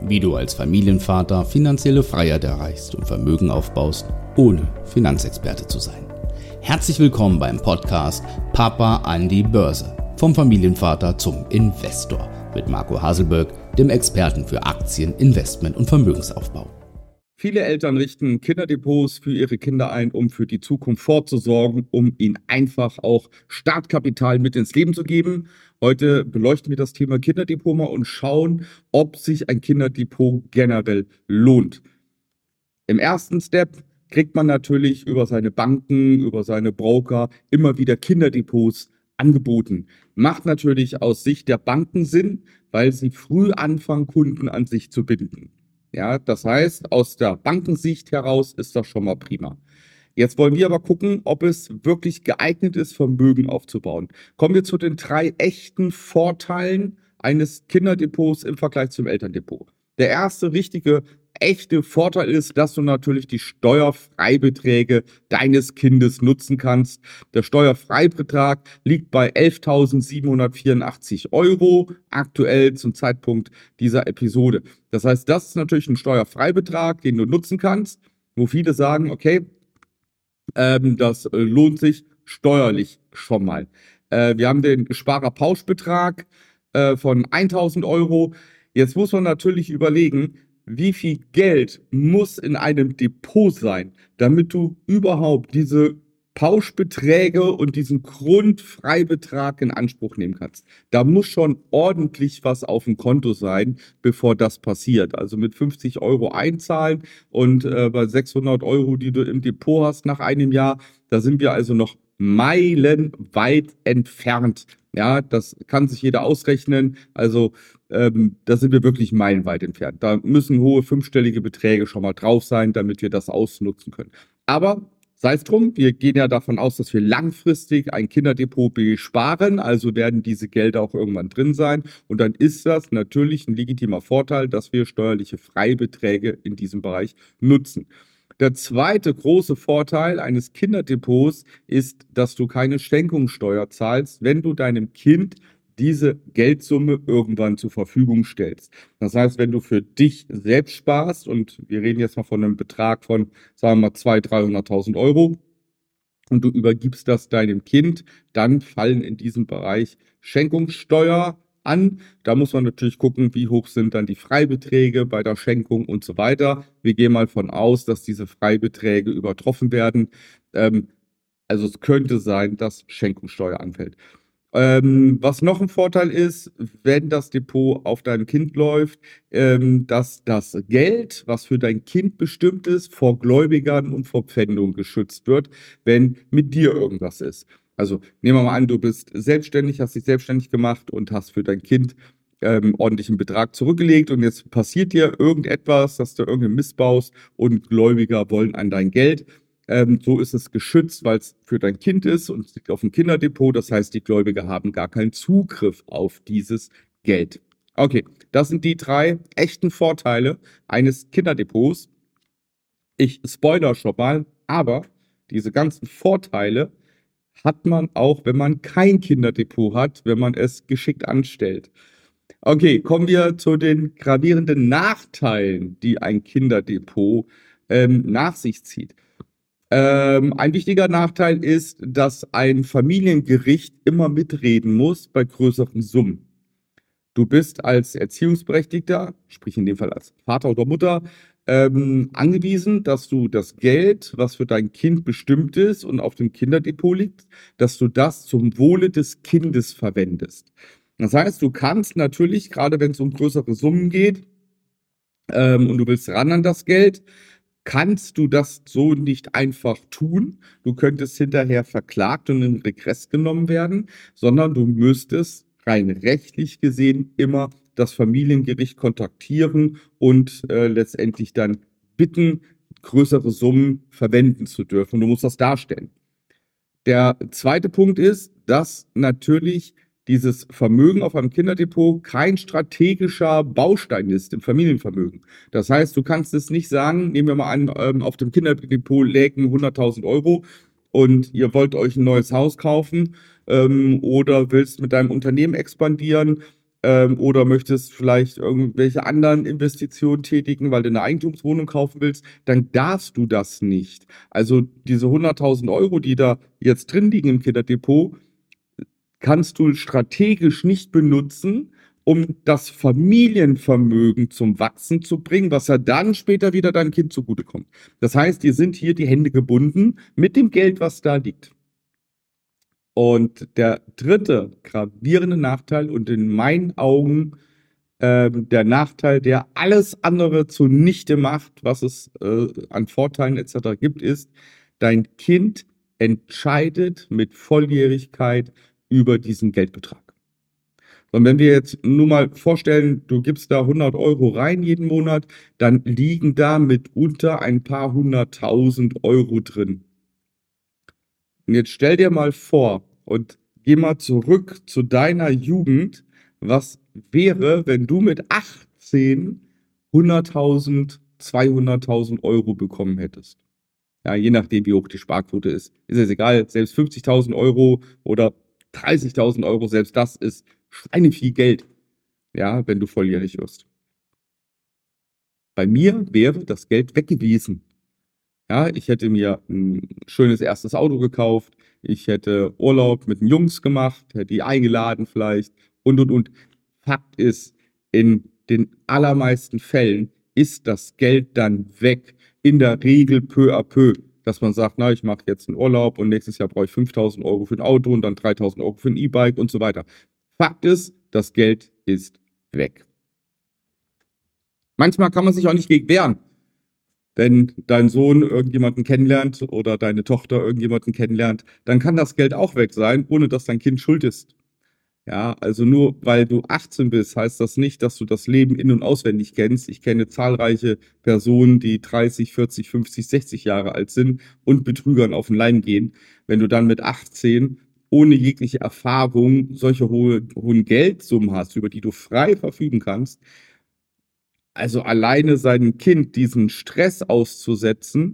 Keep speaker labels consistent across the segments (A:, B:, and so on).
A: wie du als Familienvater finanzielle Freiheit erreichst und Vermögen aufbaust, ohne Finanzexperte zu sein. Herzlich willkommen beim Podcast Papa an die Börse. Vom Familienvater zum Investor mit Marco Haselberg, dem Experten für Aktien, Investment und Vermögensaufbau.
B: Viele Eltern richten Kinderdepots für ihre Kinder ein, um für die Zukunft vorzusorgen, um ihnen einfach auch Startkapital mit ins Leben zu geben. Heute beleuchten wir das Thema Kinderdepot mal und schauen, ob sich ein Kinderdepot generell lohnt. Im ersten Step kriegt man natürlich über seine Banken, über seine Broker immer wieder Kinderdepots angeboten. Macht natürlich aus Sicht der Banken Sinn, weil sie früh anfangen, Kunden an sich zu binden. Ja, das heißt, aus der Bankensicht heraus ist das schon mal prima. Jetzt wollen wir aber gucken, ob es wirklich geeignet ist, Vermögen aufzubauen. Kommen wir zu den 3 echten Vorteilen eines Kinderdepots im Vergleich zum Elterndepot. Der erste richtige, echte Vorteil ist, dass du natürlich die Steuerfreibeträge deines Kindes nutzen kannst. Der Steuerfreibetrag liegt bei 11.784 € aktuell zum Zeitpunkt dieser Episode. Das heißt, das ist natürlich ein Steuerfreibetrag, den du nutzen kannst, wo viele sagen, okay, das lohnt sich steuerlich schon mal. Wir haben den Sparerpauschbetrag von 1.000 €. Jetzt muss man natürlich überlegen, wie viel Geld muss in einem Depot sein, damit du überhaupt diese Pauschbeträge und diesen Grundfreibetrag in Anspruch nehmen kannst. Da muss schon ordentlich was auf dem Konto sein, bevor das passiert. Also mit 50 € einzahlen und bei 600 €, die du im Depot hast nach einem Jahr, da sind wir also noch meilenweit entfernt. Ja, das kann sich jeder ausrechnen. Also da sind wir wirklich meilenweit entfernt. Da müssen hohe 5-stellige Beträge schon mal drauf sein, damit wir das ausnutzen können. Aber sei es drum, wir gehen ja davon aus, dass wir langfristig ein Kinderdepot besparen, also werden diese Gelder auch irgendwann drin sein. Und dann ist das natürlich ein legitimer Vorteil, dass wir steuerliche Freibeträge in diesem Bereich nutzen. Der zweite große Vorteil eines Kinderdepots ist, dass du keine Schenkungssteuer zahlst, wenn du deinem Kind diese Geldsumme irgendwann zur Verfügung stellst. Das heißt, wenn du für dich selbst sparst, und wir reden jetzt mal von einem Betrag von, sagen wir mal, 200.000, 300.000 € und du übergibst das deinem Kind, dann fallen in diesem Bereich Schenkungssteuer an. Da muss man natürlich gucken, wie hoch sind dann die Freibeträge bei der Schenkung und so weiter. Wir gehen mal von aus, dass diese Freibeträge übertroffen werden. Also es könnte sein, dass Schenkungssteuer anfällt. Was noch ein Vorteil ist, wenn das Depot auf dein Kind läuft, dass das Geld, was für dein Kind bestimmt ist, vor Gläubigern und vor Pfändung geschützt wird, wenn mit dir irgendwas ist. Also nehmen wir mal an, du bist selbstständig, hast dich selbstständig gemacht und hast für dein Kind ordentlichen Betrag zurückgelegt und jetzt passiert dir irgendetwas, dass du irgendeinen Mist baust und Gläubiger wollen an dein Geld. So ist es geschützt, weil es für dein Kind ist und es liegt auf dem Kinderdepot. Das heißt, die Gläubiger haben gar keinen Zugriff auf dieses Geld. Okay, das sind die 3 echten Vorteile eines Kinderdepots. Ich spoilere schon mal, aber diese ganzen Vorteile hat man auch, wenn man kein Kinderdepot hat, wenn man es geschickt anstellt. Okay, kommen wir zu den gravierenden Nachteilen, die ein Kinderdepot nach sich zieht. Ein wichtiger Nachteil ist, dass ein Familiengericht immer mitreden muss bei größeren Summen. Du bist als Erziehungsberechtigter, sprich in dem Fall als Vater oder Mutter, angewiesen, dass du das Geld, was für dein Kind bestimmt ist und auf dem Kinderdepot liegt, dass du das zum Wohle des Kindes verwendest. Das heißt, du kannst natürlich, gerade wenn es um größere Summen geht und du willst ran an das Geld, kannst du das so nicht einfach tun. Du könntest hinterher verklagt und in Regress genommen werden, sondern du müsstest rein rechtlich gesehen immer das Familiengericht kontaktieren und letztendlich dann bitten, größere Summen verwenden zu dürfen. Du musst das darstellen. Der zweite Punkt ist, dass natürlich dieses Vermögen auf einem Kinderdepot kein strategischer Baustein ist im Familienvermögen. Das heißt, du kannst es nicht sagen, nehmen wir mal an, auf dem Kinderdepot lägen 100.000 € und ihr wollt euch ein neues Haus kaufen oder willst mit deinem Unternehmen expandieren oder möchtest vielleicht irgendwelche anderen Investitionen tätigen, weil du eine Eigentumswohnung kaufen willst, dann darfst du das nicht. Also diese 100.000 Euro, die da jetzt drin liegen im Kinderdepot, kannst du strategisch nicht benutzen, um das Familienvermögen zum Wachsen zu bringen, was ja dann später wieder deinem Kind zugutekommt. Das heißt, dir sind hier die Hände gebunden mit dem Geld, was da liegt. Und der dritte gravierende Nachteil und in meinen Augen der Nachteil, der alles andere zunichte macht, was es an Vorteilen etc. gibt, ist, dein Kind entscheidet mit Volljährigkeit über diesen Geldbetrag. Und wenn wir jetzt nur mal vorstellen, du gibst da 100 Euro rein jeden Monat, dann liegen da mitunter ein paar 100.000 Euro drin. Und jetzt stell dir mal vor und geh mal zurück zu deiner Jugend. Was wäre, wenn du mit 18 100.000, 200.000 Euro bekommen hättest? Ja, je nachdem, wie hoch die Sparquote ist. Ist es egal, selbst 50.000 Euro oder 30.000 Euro, selbst das ist schweineviel Geld, ja, wenn du volljährig wirst. Bei mir wäre das Geld weg gewesen. Ja, ich hätte mir ein schönes erstes Auto gekauft, ich hätte Urlaub mit den Jungs gemacht, hätte die eingeladen vielleicht und. Fakt ist, in den allermeisten Fällen ist das Geld dann weg, in der Regel peu à peu, dass man sagt, na, ich mache jetzt einen Urlaub und nächstes Jahr brauche ich 5.000 Euro für ein Auto und dann 3.000 Euro für ein E-Bike und so weiter. Fakt ist, das Geld ist weg. Manchmal kann man sich auch nicht gegen wehren. Wenn dein Sohn irgendjemanden kennenlernt oder deine Tochter irgendjemanden kennenlernt, dann kann das Geld auch weg sein, ohne dass dein Kind schuld ist. Ja, also nur weil du 18 bist, heißt das nicht, dass du das Leben in- und auswendig kennst. Ich kenne zahlreiche Personen, die 30, 40, 50, 60 Jahre alt sind und Betrügern auf den Leim gehen. Wenn du dann mit 18 ohne jegliche Erfahrung solche hohen Geldsummen hast, über die du frei verfügen kannst, also alleine seinem Kind diesen Stress auszusetzen,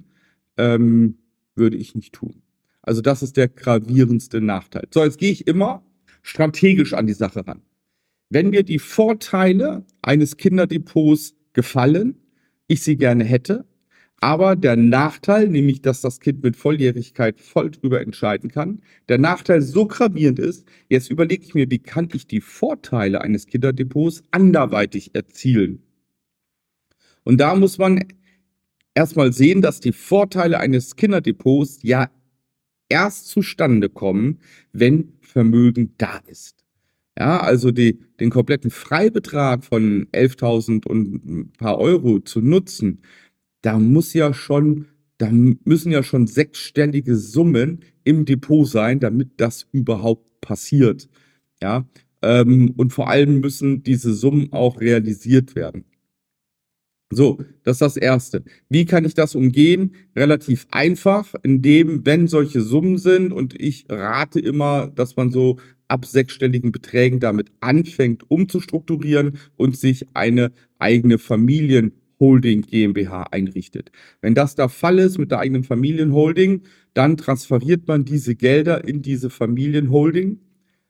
B: würde ich nicht tun. Also das ist der gravierendste Nachteil. So, jetzt gehe ich immer strategisch an die Sache ran. Wenn mir die Vorteile eines Kinderdepots gefallen, ich sie gerne hätte, aber der Nachteil, nämlich dass das Kind mit Volljährigkeit voll drüber entscheiden kann, der Nachteil so gravierend ist, jetzt überlege ich mir, wie kann ich die Vorteile eines Kinderdepots anderweitig erzielen? Und da muss man erstmal sehen, dass die Vorteile eines Kinderdepots ja erst zustande kommen, wenn Vermögen da ist. Ja, also den kompletten Freibetrag von 11.000 und ein paar Euro zu nutzen, da müssen ja schon sechsstellige Summen im Depot sein, damit das überhaupt passiert. Ja, und vor allem müssen diese Summen auch realisiert werden. So, das ist das Erste. Wie kann ich das umgehen? Relativ einfach, indem, wenn solche Summen sind, und ich rate immer, dass man so ab sechsstelligen Beträgen damit anfängt, umzustrukturieren und sich eine eigene Familienholding GmbH einrichtet. Wenn das der Fall ist mit der eigenen Familienholding, dann transferiert man diese Gelder in diese Familienholding.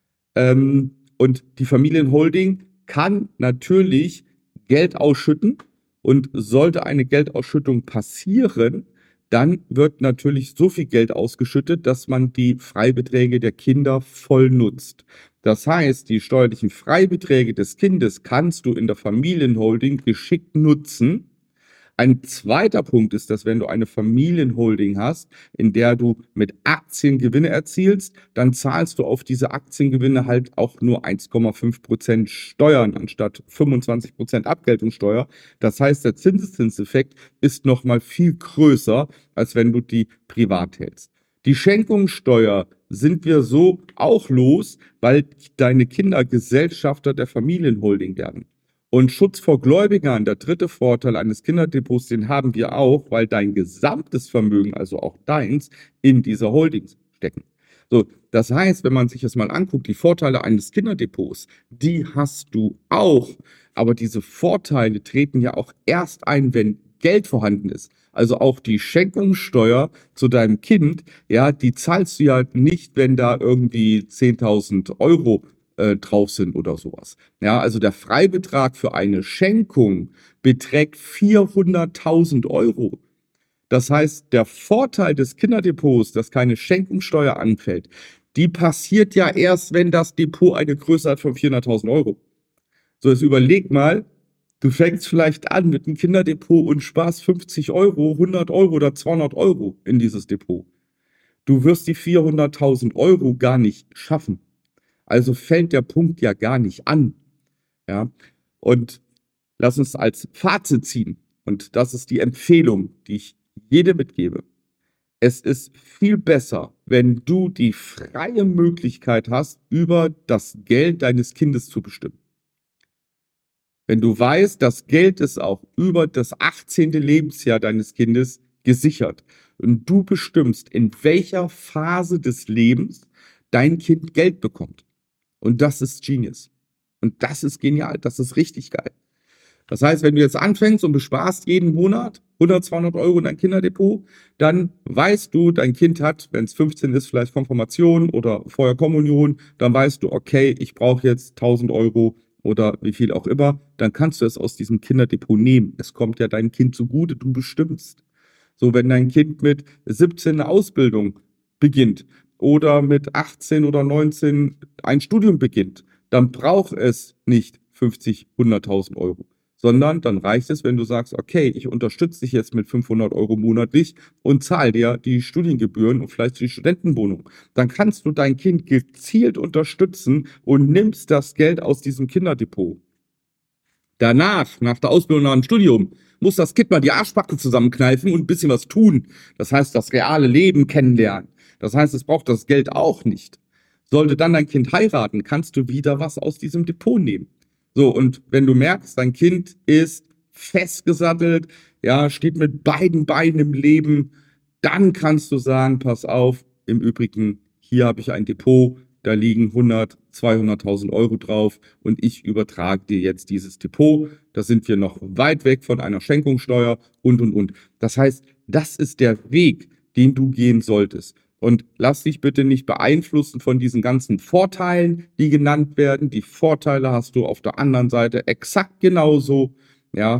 B: Und die Familienholding kann natürlich Geld ausschütten. Und sollte eine Geldausschüttung passieren, dann wird natürlich so viel Geld ausgeschüttet, dass man die Freibeträge der Kinder voll nutzt. Das heißt, die steuerlichen Freibeträge des Kindes kannst du in der Familienholding geschickt nutzen. Ein zweiter Punkt ist, dass wenn du eine Familienholding hast, in der du mit Aktien Gewinne erzielst, dann zahlst du auf diese Aktiengewinne halt auch nur 1,5% Steuern anstatt 25% Abgeltungssteuer. Das heißt, der Zinseszinseffekt ist nochmal viel größer, als wenn du die privat hältst. Die Schenkungssteuer sind wir so auch los, weil deine Kinder Gesellschafter der Familienholding werden. Und Schutz vor Gläubigern, der dritte Vorteil eines Kinderdepots, den haben wir auch, weil dein gesamtes Vermögen, also auch deins, in dieser Holding stecken. So, das heißt, wenn man sich das mal anguckt, die Vorteile eines Kinderdepots, die hast du auch. Aber diese Vorteile treten ja auch erst ein, wenn Geld vorhanden ist. Also auch die Schenkungssteuer zu deinem Kind, ja, die zahlst du ja nicht, wenn da irgendwie 10.000 Euro drauf sind oder sowas. Ja, also der Freibetrag für eine Schenkung beträgt 400.000 Euro. Das heißt, der Vorteil des Kinderdepots, dass keine Schenkungssteuer anfällt, die passiert ja erst, wenn das Depot eine Größe hat von 400.000 Euro. So, jetzt überleg mal, du fängst vielleicht an mit einem Kinderdepot und sparst 50 Euro, 100 Euro oder 200 Euro in dieses Depot. Du wirst die 400.000 Euro gar nicht schaffen. Also fällt der Punkt ja gar nicht an. Ja? Und lass uns als Fazit ziehen. Und das ist die Empfehlung, die ich jedem mitgebe. Es ist viel besser, wenn du die freie Möglichkeit hast, über das Geld deines Kindes zu bestimmen. Wenn du weißt, das Geld ist auch über das 18. Lebensjahr deines Kindes gesichert und du bestimmst, in welcher Phase des Lebens dein Kind Geld bekommt. Und das ist Genius. Und das ist genial, das ist richtig geil. Das heißt, wenn du jetzt anfängst und besparst jeden Monat 100, 200 Euro in dein Kinderdepot, dann weißt du, dein Kind hat, wenn es 15 ist, vielleicht Konfirmation oder Feuerkommunion, dann weißt du, okay, ich brauche jetzt 1.000 Euro oder wie viel auch immer, dann kannst du es aus diesem Kinderdepot nehmen. Es kommt ja deinem Kind zugute, du bestimmst. So, wenn dein Kind mit 17 eine Ausbildung beginnt oder mit 18 oder 19 ein Studium beginnt, dann braucht es nicht 50, 100.000 Euro. Sondern dann reicht es, wenn du sagst, okay, ich unterstütze dich jetzt mit 500 Euro monatlich und zahle dir die Studiengebühren und vielleicht die Studentenwohnung. Dann kannst du dein Kind gezielt unterstützen und nimmst das Geld aus diesem Kinderdepot. Danach, nach der Ausbildung, nach dem Studium, muss das Kind mal die Arschbacke zusammenkneifen und ein bisschen was tun. Das heißt, das reale Leben kennenlernen. Das heißt, es braucht das Geld auch nicht. Sollte dann dein Kind heiraten, kannst du wieder was aus diesem Depot nehmen. So, und wenn du merkst, dein Kind ist festgesattelt, ja, steht mit beiden Beinen im Leben, dann kannst du sagen, pass auf, im Übrigen, hier habe ich ein Depot, da liegen 100, 200.000 Euro drauf und ich übertrage dir jetzt dieses Depot. Da sind wir noch weit weg von einer Schenkungssteuer und. Das heißt, das ist der Weg, den du gehen solltest. Und lass dich bitte nicht beeinflussen von diesen ganzen Vorteilen, die genannt werden. Die Vorteile hast du auf der anderen Seite exakt genauso. Ja,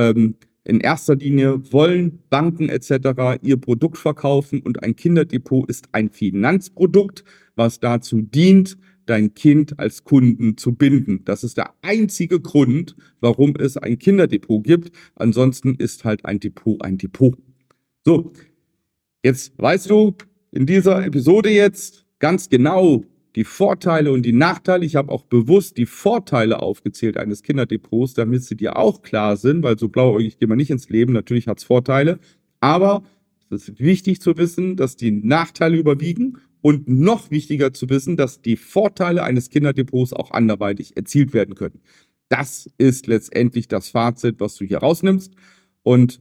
B: in erster Linie wollen Banken etc. ihr Produkt verkaufen und ein Kinderdepot ist ein Finanzprodukt, was dazu dient, dein Kind als Kunden zu binden. Das ist der einzige Grund, warum es ein Kinderdepot gibt. Ansonsten ist halt ein Depot ein Depot. So, jetzt weißt du, in dieser Episode jetzt ganz genau die Vorteile und die Nachteile. Ich habe auch bewusst die Vorteile aufgezählt eines Kinderdepots, damit sie dir auch klar sind, weil so blauäugig geht man nicht ins Leben. Natürlich hat es Vorteile, aber es ist wichtig zu wissen, dass die Nachteile überwiegen und noch wichtiger zu wissen, dass die Vorteile eines Kinderdepots auch anderweitig erzielt werden können. Das ist letztendlich das Fazit, was du hier rausnimmst. Und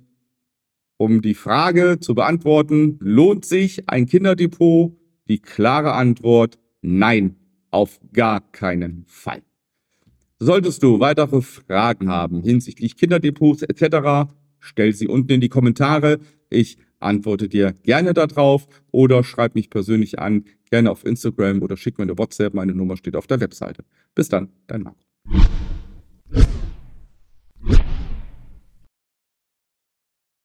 B: um die Frage zu beantworten, lohnt sich ein Kinderdepot? Die klare Antwort, nein, auf gar keinen Fall. Solltest du weitere Fragen haben hinsichtlich Kinderdepots etc., stell sie unten in die Kommentare. Ich antworte dir gerne darauf oder schreib mich persönlich an, gerne auf Instagram oder schick mir eine WhatsApp. Meine Nummer steht auf der Webseite. Bis dann, dein Marco.